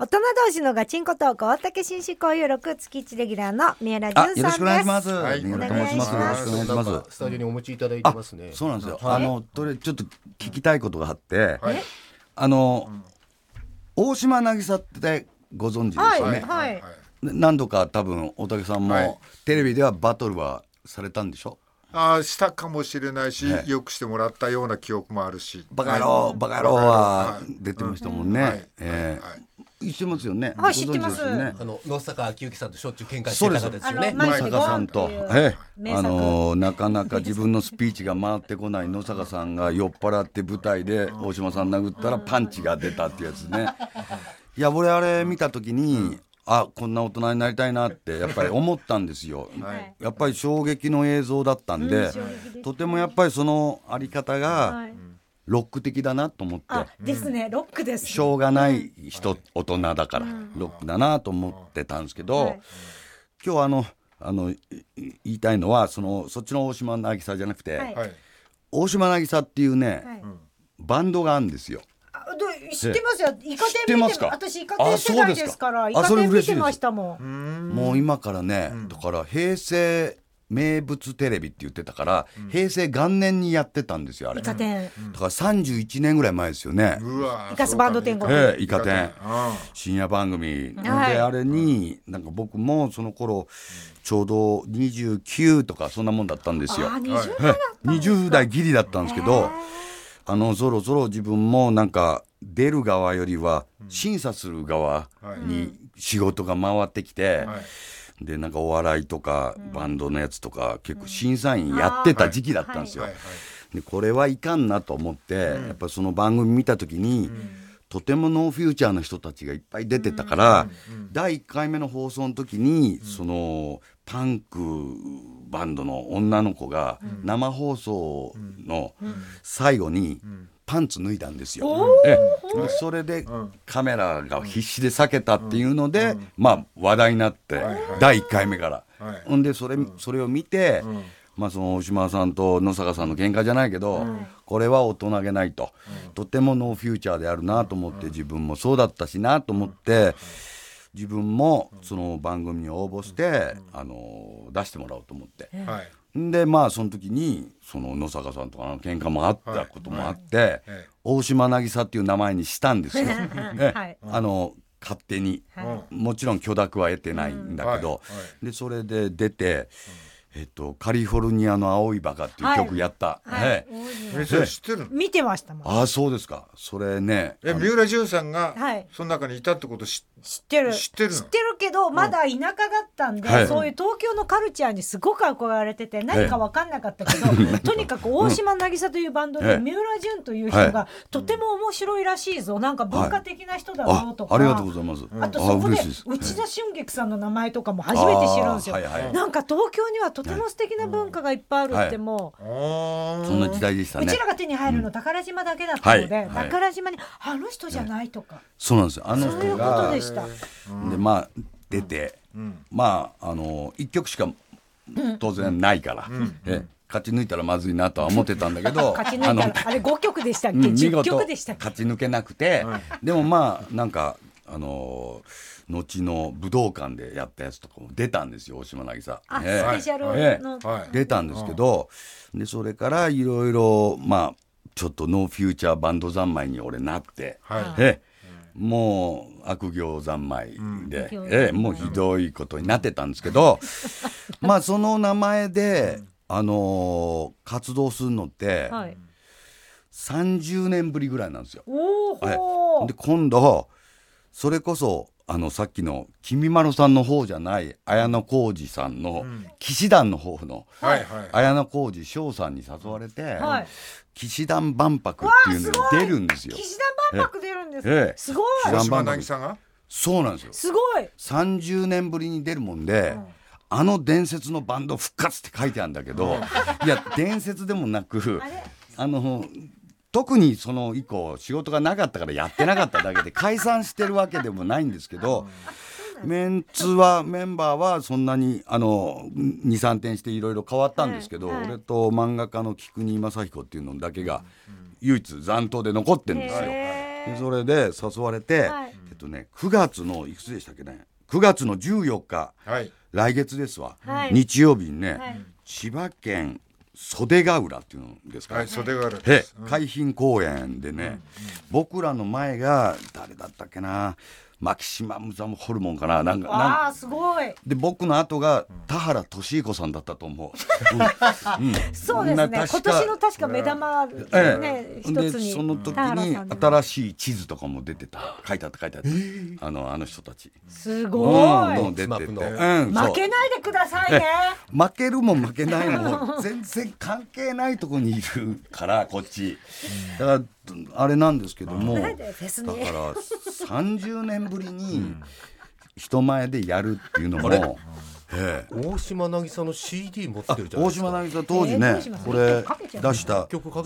大人同士のガチンコトーク大竹紳士交友録月1レギュラーの三浦淳さんです。 よろしくお願いします。 はい、 三浦と申します。よろしくお願いします。 スタジオにお持ちいただいてますね。 そうなんですよ。ちょっと聞きたいことがあって、 はい、 大島渚ってご存知ですよね。 はい、 何度か多分大竹さんもテレビではバトルはされたんでしょ。 したかもしれないし、よくしてもらったような記憶もあるし、 バカ野郎、バカ野郎は出てましたもんね。知ってますよね。 はい、知ってます。 野坂昭之さんとしょっちゅう喧嘩してた方ですよね。 野坂さんと、なかなか自分のスピーチが回ってこない野坂さんが酔っ払って舞台で大島さん殴ったらパンチが出たってやつね。いや、俺あれ見た時に、こんな大人になりたいなってやっぱり思ったんですよ。やっぱり衝撃の映像だったんで、とてもやっぱりそのあり方がロック的だなと思って。 ですね、ロックです。 しょうがない人、大人だからロックだなと思ってたんですけど、今日言いたいのはそっちの大島渚じゃなくて、大島渚っていうね、バンドがあるんですよ。 知ってますよ。イカ天見てます。私イカ天世代ですから、イカ天見てましたもん。 もう今からね、だから平成名物テレビって言ってたから、平成元年にやってたんですよ、あれ。 イカ天だから31年ぐらい前ですよね。 イカスバンド天国、 イカ天深夜番組で、あれになんか僕もその頃ちょうど29とかそんなもんだったんですよ。20代ギリだったんですけど、そろそろ自分もなんか出る側よりは審査する側に仕事が回ってきて、でなんかお笑いとかバンドのやつとか結構審査員やってた時期だったんですよ。でこれはいかんなと思って、やっぱりその番組見た時に、とてもノーフューチャーの人たちがいっぱい出てたから、第1回目の放送の時にそのパンクバンドの女の子が生放送の最後にパンツ脱いだんですよ。それでカメラが必死で避けたっていうので、話題になって第1回目から、ほんでそれを見て、その大島さんと野坂さんの喧嘩じゃないけど、これは大人げないと、とてもノーフューチャーであるなと思って、自分もそうだったしなと思って、自分もその番組に応募して、出してもらおうと思って、でその時にその野坂さんとかの喧嘩もあったこともあって、大島渚っていう名前にしたんですよ。勝手に、もちろん許諾は得てないんだけど、でそれで出て、カリフォルニアの青いバカっていう曲やった。 それ知ってるの？ 見てましたもん。 そうですか。それね、 三浦淳さんがその中にいたってこと知ってるけど、まだ田舎だったんで、そういう東京のカルチャーにすごく憧れてて、何か分かんなかったけど、とにかく大島渚というバンドで、三浦淳という人がとても面白いらしいぞ、なんか文化的な人だぞとか、 ありがとうございます。 あとそこで内田俊菊さんの名前とかも初めて知るんですよ。なんか東京にはとても素敵な文化がいっぱいあるって、もうそんな時代でしたね。 うちらが手に入るの宝島だけだったので、宝島にあの人じゃないとか、 そうなんですよ。 そういうことでした。 で出て、1曲しか当然ないから、勝ち抜いたらまずいなとは思ってたんだけど勝ち抜いたらあれ5曲でしたっけ、10曲でしたっけ。 勝ち抜けなくて、でもなんか後の武道館でやったやつとかも出たんですよ、大島渚。 スペシャルの、 出たんですけど、でそれからいろいろちょっとノーフューチャーバンド三昧に俺なって、もう悪行三昧で、もうひどいことになってたんですけどその名前で、活動するのって、30年ぶりぐらいなんですよ。で今度それこそさっきのきみまろさんの方じゃない綾小路さんの騎士団の方の綾小路翔さんに誘われて、騎士団万博っていうのに出るんですよ。 騎士団万博出るんです。すごい。 大島渚がそうなんですよ。 すごい。 30年ぶりに出るもんで、伝説のバンド復活って書いてあるんだけど、いや伝説でもなく、特にその以降仕事がなかったからやってなかっただけで解散してるわけでもないんですけど、メンバーはそんなに2、3点していろいろ変わったんですけど、俺と漫画家の菊仁正彦っていうのだけが唯一残党で残ってるんですよ。 でそれで誘われて、9月のいくつでしたっけね、9月の14日、来月ですわ、日曜日にね、千葉県袖ヶ浦っていうんですか、 袖ヶ浦です、 海浜公園でね、僕らの前が誰だったっけな、マキシマムザムホルモンかな、 あーすごい。 で僕の後が田原俊彦さんだったと思う、 そうですね、今年の確か目玉ね、一つにでその時に新しい地図とかも出てた、書いてあった、あの人たちすごい、 出てて、負けないでくださいね。 負けるも負けないも全然関係ないところにいるからこっちだからあれなんですけども、だから30年ぶりに人前でやるっていうのも、 大島渚の CD 持ってるじゃないですか。 大島渚当時ね、これ出した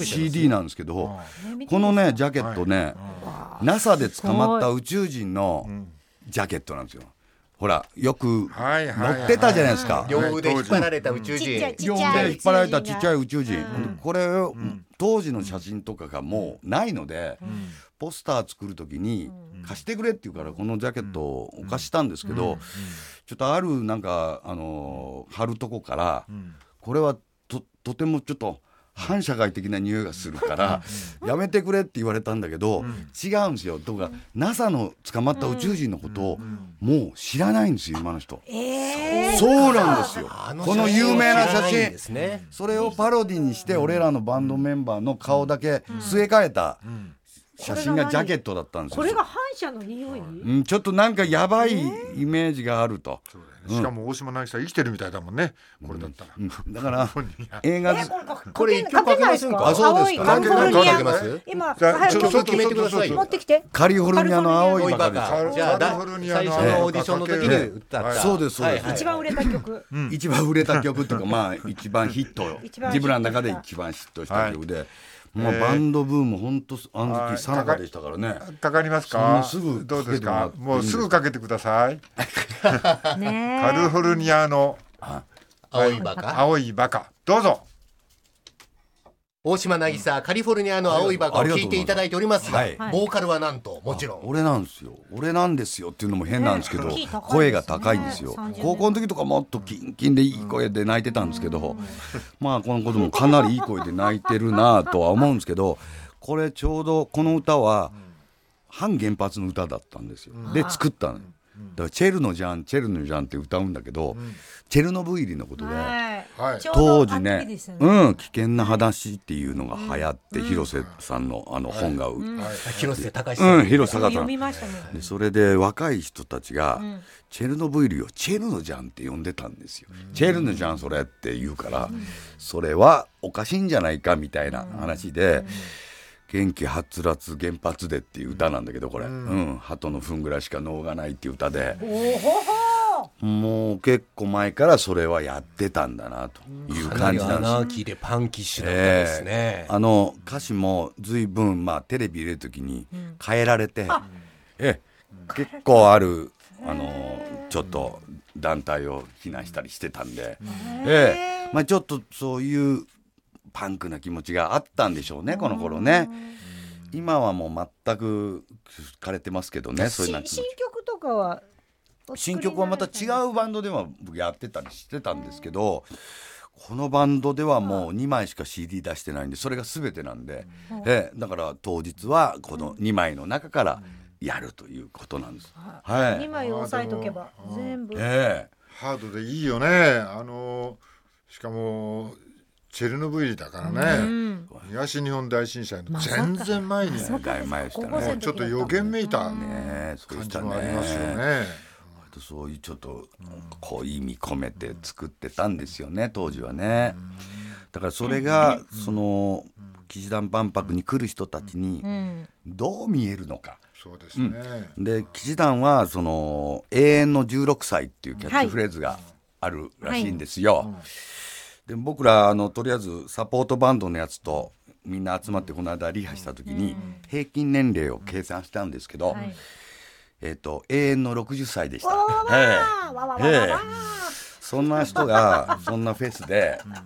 CD なんですけど、このねジャケットね、 NASA で捕まった宇宙人のジャケットなんですよ。ほらよく乗ってたじゃないですか、 両腕引っ張られた宇宙人、 両腕引っ張られたちっちゃい宇宙人、これを当時の写真とかがもうないので、ポスター作る時に貸してくれって言うからこのジャケットをお貸したんですけど、ちょっとあるなんか貼るとこからこれは とてもちょっと反社会的な匂いがするからやめてくれって言われたんだけど、違うんですよ。とか NASA の捕まった宇宙人のことをもう知らないんですよ今の人。そうなんですよ。この有名な写真、それをパロディにして俺らのバンドメンバーの顔だけ据え替えた写真がジャケットだったんですよ。 これが反社の匂い、 ちょっとなんかやばいイメージがあると。 しかも大島渚生きてるみたいだもんね、これだったら、 だから映画これ一曲かけませんか。 そうですか。何かけます。 今曲決めてくださいよ。 持ってきて。 カリフォルニアの青いバカです。 じゃあ最初のオーディションの時に歌った、 そうですそうです、 一番売れた曲、 一番売れた曲っていうかまあ一番ヒット、自分らの中で一番ヒットした曲で、まあバンドブーム本当あの時さなかでしたからね。 かかりますか。 すぐどうですか。もうすぐかけてください。カリフォルニアの青いバカ、 青いバカ、どうぞ。 大島渚カリフォルニアの青いバカを聴いていただいておりますが、ボーカルはなんともちろん俺なんですよ。俺なんですよっていうのも変なんですけど、声が高いんですよ。高校の時とかもっとキンキンでいい声で泣いてたんですけど、まあこの子供かなりいい声で泣いてるなとは思うんですけど、これちょうどこの歌は反原発の歌だったんですよ。で作ったの。だからチェルノジャンチェルノジャンって歌うんだけど、チェルノブイリのことで、当時ね、危険な話っていうのが流行って、広瀬さんの本が、 広瀬隆さん、 広瀬隆さんで、それで若い人たちが、チェルノブイリをチェルノジャンって呼んでたんですよ。チェルノジャンそれって言うから、それはおかしいんじゃないかみたいな話で、元気はつらつ原発でっていう歌なんだけど、これ、鳩の糞ぐらいしか能がないっていう歌で、もう結構前からそれはやってたんだなという感じなんですよ。 アナーキーでパンキッシュだったですね。 歌詞も随分テレビ入れる時に変えられて、結構あるちょっと団体を非難したりしてたんで、ちょっとそういうパンクな気持ちがあったんでしょうね、この頃ね。今はもう全く枯れてますけどね。そういう新曲とかは新曲はまた違うバンドでは僕やってたりしてたんですけど、このバンドではもう2枚しか CD 出してないんで、それが全てなんで、だから当日はこの2枚の中からやるということなんです。 2枚を押さえとけば全部、 ハードでいいよね。しかもチェルノブイリだからね、東日本大震災の全然前に、 前したね。 ちょっと予言めいた感じもありますよね。 そういうちょっとこう意味込めて作ってたんですよね、当時はね。だからそれがその騎士団万博に来る人たちにどう見えるのか。 そうですね。 で騎士団はその永遠の16歳っていうキャッチフレーズがあるらしいんですよ。で僕らとりあえずサポートバンドのやつとみんな集まってこの間リハした時に平均年齢を計算したんですけど、永遠の60歳でした。そんな人がそんなフェスで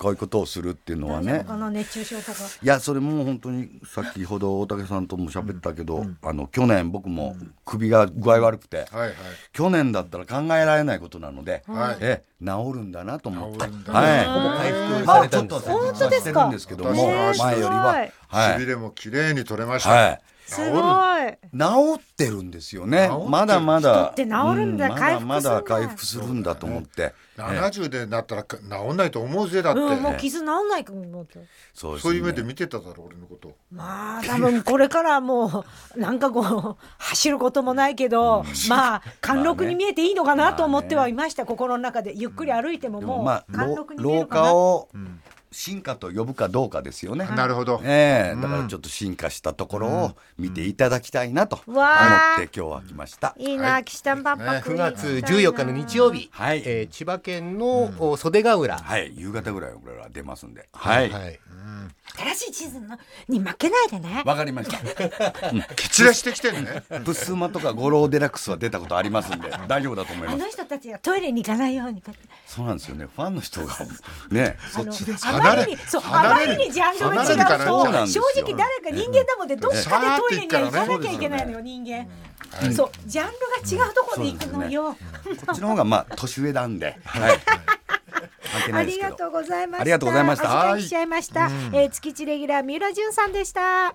こういうことをするっていうのはね。 大丈夫かな、熱中症とか。 いやそれも本当に先ほど大竹さんとも喋ったけど、去年僕も首が具合悪くて、去年だったら考えられないことなので、治るんだなと思って、ほぼ回復されたんです。 本当ですか。 ですけども、前よりはしびれもきれいに取れました。 すごい。 治ってるんですよね。まだまだ治るんだ、 まだ回復するんだと思って。 70でなったら治んないと思うぜだって。 もう傷治んないかもって。 そういう目で見てただろ俺のこと。 まあ多分これからもうなんかこう走ることもないけど、まあ貫禄に見えていいのかなと思ってはいました。心の中でゆっくり歩いてももう貫禄に見えるかな。 老化を進化と呼ぶかどうかですよね。 なるほど。 だからちょっと進化したところを見ていただきたいなと思って今日は来ました。 いいな、岸田パパ。 9月14日の日曜日、千葉県の袖ヶ浦、 夕方ぐらい俺ら出ますんで、 新しい地図に負けないでね。 わかりました。 蹴散らしてきてね。 プスマとかゴローデラックスは出たことありますんで大丈夫だと思います。 あの人たちがトイレに行かないように。 そうなんですよね。ファンの人がね、そっちです。 あまりにジャンルが違うと、正直誰か人間だもんでどっかでトイレに行かなきゃいけないのよ、人間。そう、ジャンルが違うところで行くのよ。 こっちの方がまあ年上なんで。 ありがとうございました。 ありがとうございました。 お時間来ちゃいました。月1レギュラー三浦淳さんでした。